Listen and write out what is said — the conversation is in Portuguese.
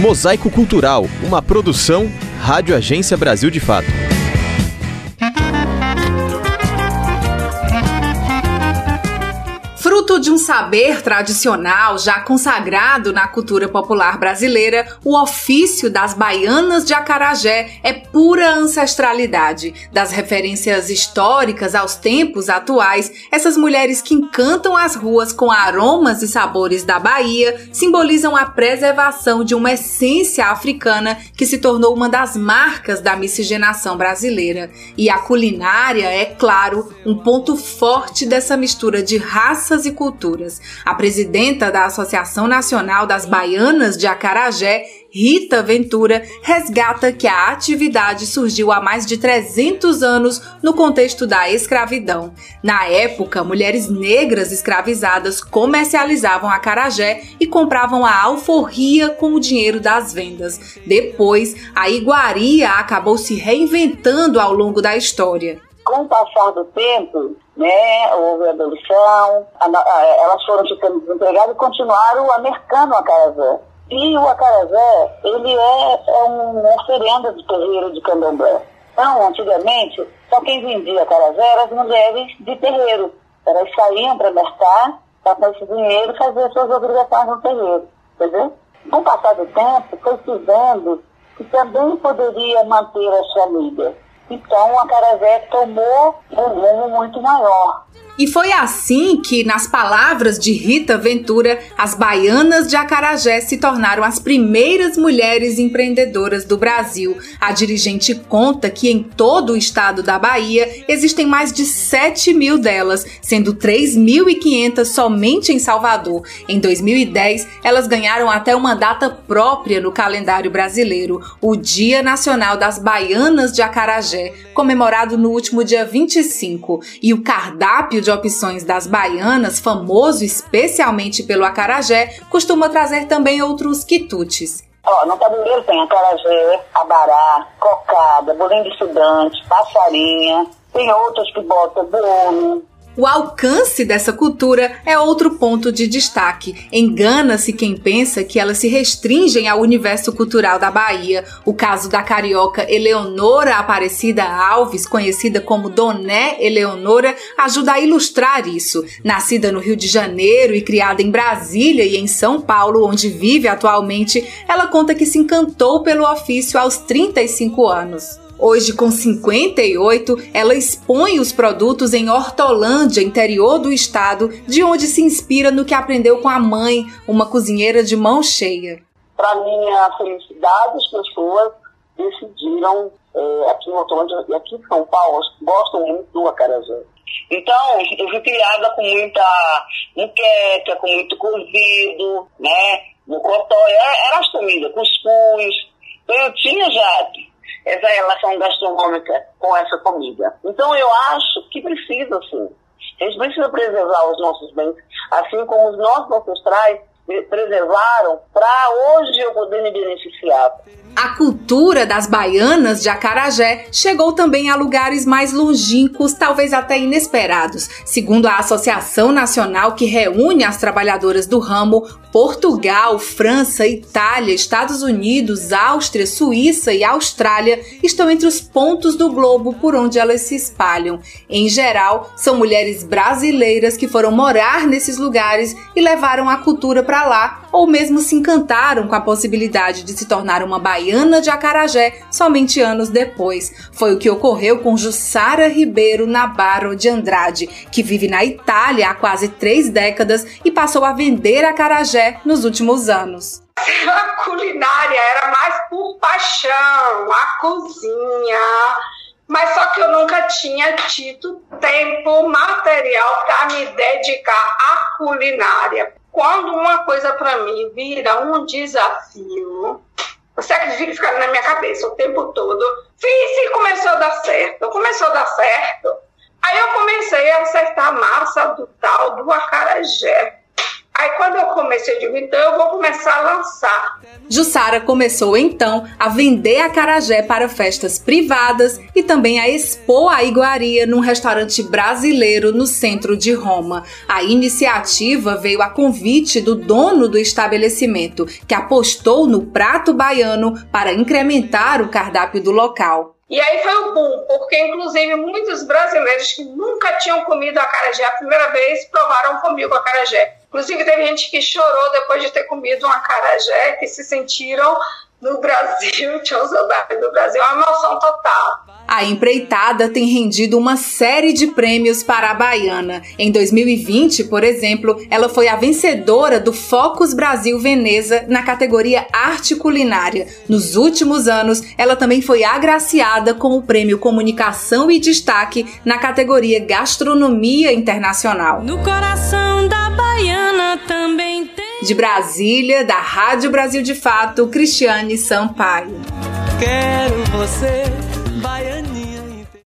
Mosaico Cultural, uma produção Rádio Agência Brasil de Fato. Fruto de um saber tradicional já consagrado na cultura popular brasileira, o ofício das baianas de acarajé é pura ancestralidade. Das referências históricas aos tempos atuais, essas mulheres que encantam as ruas com aromas e sabores da Bahia simbolizam a preservação de uma essência africana que se tornou uma das marcas da miscigenação brasileira. E a culinária é, claro, um ponto forte dessa mistura de raças e culturas. A presidenta da Associação Nacional das Baianas de Acarajé, Rita Ventura, resgata que a atividade surgiu há mais de 300 anos no contexto da escravidão. Na época, mulheres negras escravizadas comercializavam acarajé e compravam a alforria com o dinheiro das vendas. Depois, a iguaria acabou se reinventando ao longo da história. Com o passar do tempo, houve a abolição, elas foram ficando desempregadas e continuaram a mercando o acarajé. E o acarajé, ele é uma oferenda do terreiro de candomblé. Então, antigamente, só quem vendia acarajé eram as mulheres de terreiro. Elas saíam para mercar, para com esse dinheiro fazer suas obrigações no terreiro. Entendeu? Com o passar do tempo, foi se vendo que também poderia manter as famílias. Então, o acarajé tomou um rumo muito maior. E foi assim que, nas palavras de Rita Ventura, as baianas de acarajé se tornaram as primeiras mulheres empreendedoras do Brasil. A dirigente conta que em todo o estado da Bahia existem mais de 7.000 delas, sendo 3.500 somente em Salvador. Em 2010, elas ganharam até uma data própria no calendário brasileiro, o Dia Nacional das Baianas de Acarajé, comemorado no último dia 25. E o cardápio de opções das baianas, famoso especialmente pelo acarajé, costuma trazer também outros quitutes. No tabuleiro tem acarajé, abará, cocada, bolinho de estudante, passarinha, tem outros que botam bolo. O alcance dessa cultura é outro ponto de destaque. Engana-se quem pensa que elas se restringem ao universo cultural da Bahia. O caso da carioca Eleonora Aparecida Alves, conhecida como Doné Eleonora, ajuda a ilustrar isso. Nascida no Rio de Janeiro e criada em Brasília e em São Paulo, onde vive atualmente, ela conta que se encantou pelo ofício aos 35 anos. Hoje, com 58, ela expõe os produtos em Hortolândia, interior do estado, de onde se inspira no que aprendeu com a mãe, uma cozinheira de mão cheia. Para minha felicidade, as pessoas decidiram, aqui em Hortolândia e aqui em São Paulo, gostam muito do acarajé. Então, eu fui criada com muita muqueca, com muito cozido, mocotó, era as comidas, cuscuz. Então, eu tinha já essa relação gastronômica com essa comida. Então eu acho que precisa, sim. A gente precisa preservar os nossos bens, assim como os nossos ancestrais preservaram, para hoje eu poder me beneficiar. A cultura das baianas de acarajé chegou também a lugares mais longínquos, talvez até inesperados. Segundo a Associação Nacional que reúne as trabalhadoras do ramo, Portugal, França, Itália, Estados Unidos, Áustria, Suíça e Austrália estão entre os pontos do globo por onde elas se espalham. Em geral, são mulheres brasileiras que foram morar nesses lugares e levaram a cultura para lá, ou mesmo se encantaram com a possibilidade de se tornar uma baiana de acarajé somente anos depois. Foi o que ocorreu com Jussara Ribeiro Nabarro de Andrade, que vive na Itália há quase 3 décadas e passou a vender acarajé nos últimos anos. A culinária era mais por paixão, a cozinha, mas só que eu nunca tinha tido tempo material para me dedicar à culinária. Quando uma coisa para mim vira um desafio, você acredita que fica na minha cabeça o tempo todo, fiz e começou a dar certo. Aí eu comecei a acertar a massa do tal do acarajé. Aí Aí quando eu comecei, eu digo, então eu vou começar a lançar. Jussara começou então a vender acarajé para festas privadas e também a expor a iguaria num restaurante brasileiro no centro de Roma. A iniciativa veio a convite do dono do estabelecimento, que apostou no prato baiano para incrementar o cardápio do local. E aí foi o boom, porque inclusive muitos brasileiros que nunca tinham comido acarajé, a primeira vez provaram comigo acarajé. Inclusive teve gente que chorou depois de ter comido um acarajé, que se sentiram no Brasil, tinham saudade do Brasil, uma emoção total. A empreitada tem rendido uma série de prêmios para a baiana. Em 2020, por exemplo, ela foi a vencedora do Focus Brasil Veneza na categoria Arte Culinária. Nos últimos anos, ela também foi agraciada com o prêmio Comunicação e Destaque na categoria Gastronomia Internacional. No coração da baiana também tem. De Brasília, da Rádio Brasil de Fato, Cristiane Sampaio. Quero você.